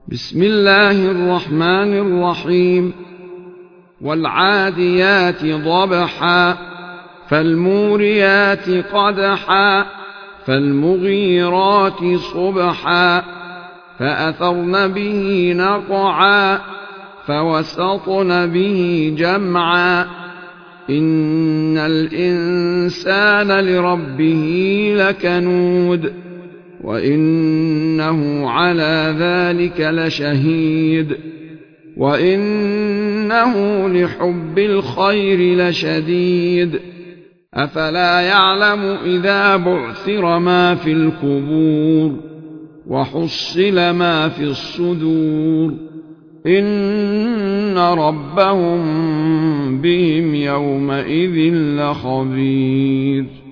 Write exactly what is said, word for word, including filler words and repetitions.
بسم الله الرحمن الرحيم والعاديات ضبحا فالموريات قدحا فالمغيرات صبحا فأثرن به نقعا فوسطن به جمعا إن الإنسان لربه لكنود وإنه على ذلك لشهيد وإنه لحب الخير لشديد أفلا يعلم إذا بعثر ما في القبور وحصل ما في الصدور إن ربهم بهم يومئذ لخبير.